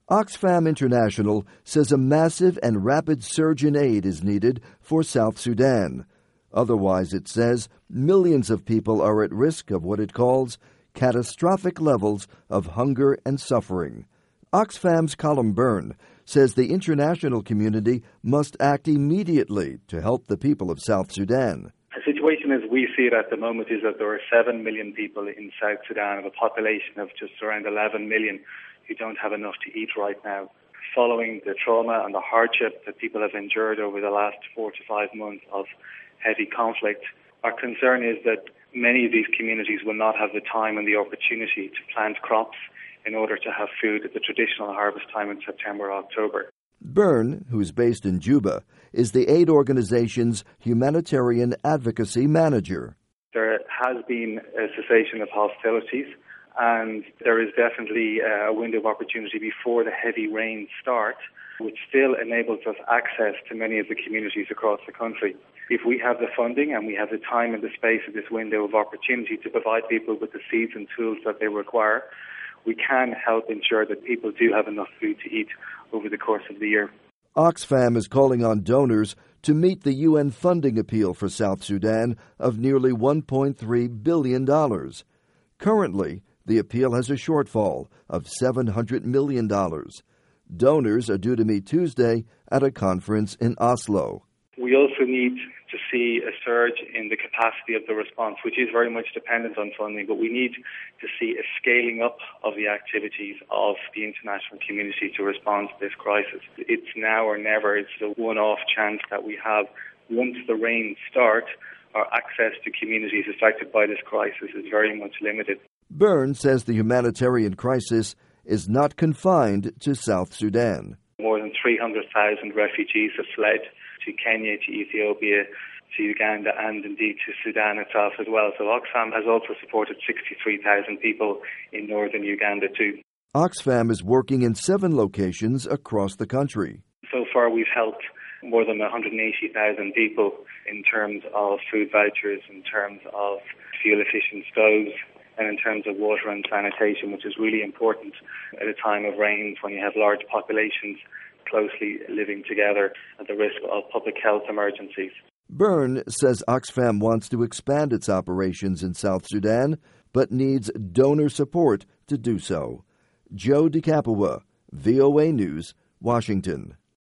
Oxfam International says a massive and rapid surge in aid is needed for South Sudan. Otherwise, it says, millions of people are at risk of what it calls catastrophic levels of hunger and suffering. Oxfam's Colin Byrne says the international community must act immediately to help the people of South Sudan. The situation as we see it at the moment is that there are 7 million people in South Sudan of a population of just around 11 million who don't have enough to eat right now. Following the trauma and the hardship that people have endured over the last 4 to 5 months of heavy conflict, our concern is that many of these communities will not have the time and the opportunity to plant crops in order to have food at the traditional harvest time in September or October. Byrne, who's based in Juba, is the aid organization's humanitarian advocacy manager. There has been a cessation of hostilities, and there is definitely a window of opportunity before the heavy rains start, which still enables us access to many of the communities across the country. If we have the funding and we have the time and the space of this window of opportunity to provide people with the seeds and tools that they require, we can help ensure that people do have enough food to eat over the course of the year. Oxfam is calling on donors to meet the UN funding appeal for South Sudan of nearly $1.3 billion. Currently, the appeal has a shortfall of $700 million. Donors are due to meet Tuesday at a conference in Oslo. We also need to see a surge in the capacity of the response, which is very much dependent on funding, but we need to see a scaling up of the activities of the international community to respond to this crisis. It's now or never. It's a one-off chance that we have. Once the rains start, our access to communities affected by this crisis is very much limited. Byrne says the humanitarian crisis is not confined to South Sudan. More than 300,000 refugees have fled to Kenya, to Ethiopia, to Uganda, and indeed to Sudan itself as well. So Oxfam has also supported 63,000 people in northern Uganda too. Oxfam is working in 7 locations across the country. So far we've helped more than 180,000 people in terms of food vouchers, in terms of fuel-efficient stoves, and in terms of water and sanitation, which is really important at a time of rains when you have large populations closely living together at the risk of public health emergencies. Byrne says Oxfam wants to expand its operations in South Sudan, but needs donor support to do so. Joe DeCapua, VOA News, Washington.